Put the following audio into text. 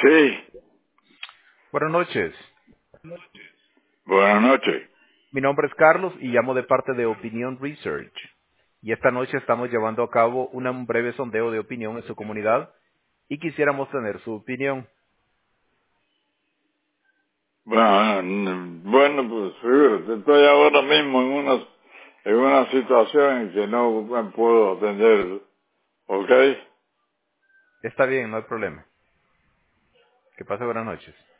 Sí, Buenas noches. buenas noches. Mi nombre es Carlos y llamo de parte de Opinion Research. Y esta noche estamos llevando a cabo un breve sondeo de opinión en su comunidad y quisiéramos tener su opinión. Bueno, pues fíjate, estoy ahora mismo en una situación en que no me puedo atender, ¿ok? Está bien, no hay problema. Que pase buenas noches.